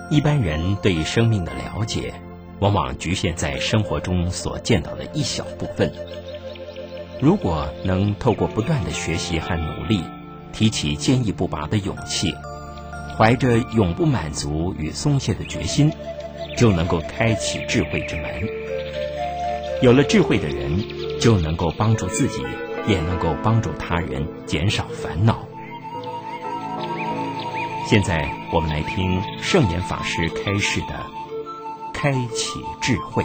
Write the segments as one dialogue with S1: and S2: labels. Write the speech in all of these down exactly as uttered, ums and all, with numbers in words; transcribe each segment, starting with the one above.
S1: 一般人对生命的了解，往往局限在生活中所见到的一小部分。如果能透过不断的学习和努力，提起坚毅不拔的勇气，怀着永不满足与松懈的决心，就能够开启智慧之门。有了智慧的人，就能够帮助自己，也能够帮助他人减少烦恼。现在我们来听圣严法师开示的开启智慧。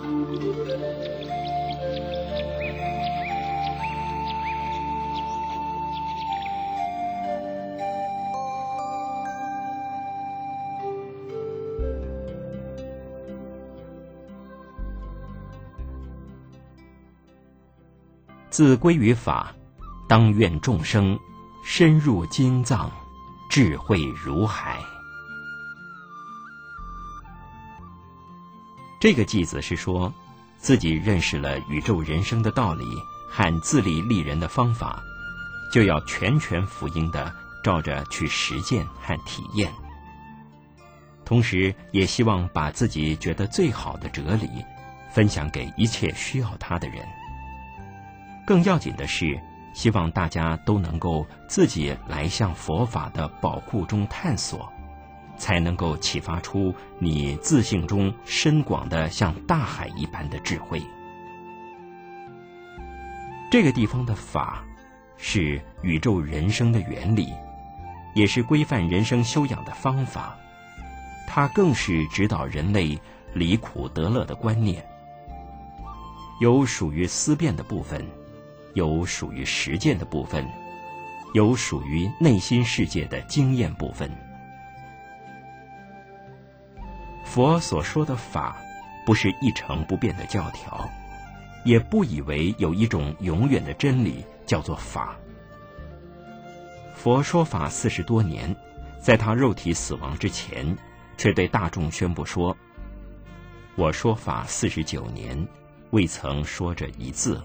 S1: 自归于法，当愿众生深入经藏，智慧如海。这个偈子是说，自己认识了宇宙人生的道理和自利利人的方法，就要全权福音的照着去实践和体验。同时也希望把自己觉得最好的哲理分享给一切需要它的人。更要紧的是，希望大家都能够自己来向佛法的宝库中探索，才能够启发出你自性中深广的像大海一般的智慧。这个地方的法，是宇宙人生的原理，也是规范人生修养的方法，它更是指导人类离苦得乐的观念。有属于思辨的部分，有属于实践的部分，有属于内心世界的经验部分。佛所说的法，不是一成不变的教条，也不以为有一种永远的真理叫做法。佛说法四十多年，在他肉体死亡之前，却对大众宣布说：我说法四十九年，未曾说这一字。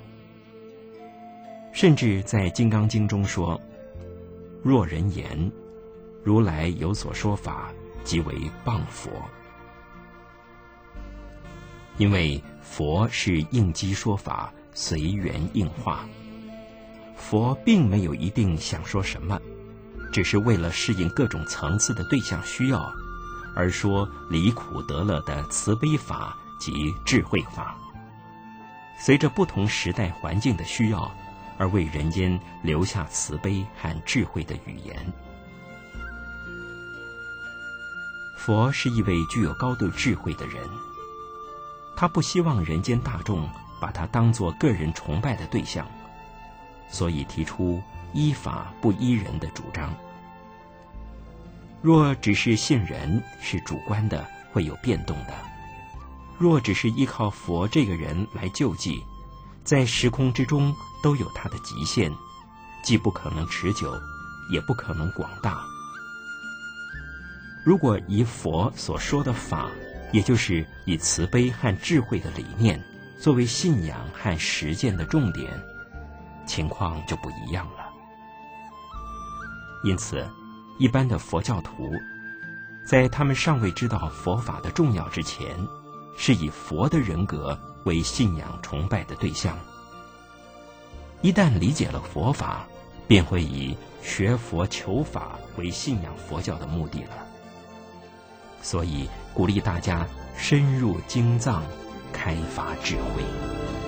S1: 甚至在《金刚经》中说：若人言，如来有所说法，即为谤佛。因为佛是应机说法，随缘应化，佛并没有一定想说什么，只是为了适应各种层次的对象需要，而说离苦得乐的慈悲法及智慧法，随着不同时代环境的需要，而为人间留下慈悲和智慧的语言。佛是一位具有高度智慧的人，他不希望人间大众把他当作个人崇拜的对象，所以提出依法不依人的主张。若只是信人，是主观的，会有变动的；若只是依靠佛这个人来救济，在时空之中都有它的极限，既不可能持久，也不可能广大。如果以佛所说的法，也就是以慈悲和智慧的理念作为信仰和实践的重点，情况就不一样了。因此，一般的佛教徒在他们尚未知道佛法的重要之前，是以佛的人格为信仰崇拜的对象。一旦理解了佛法，便会以学佛求法为信仰佛教的目的了。所以鼓励大家深入经藏，开发智慧。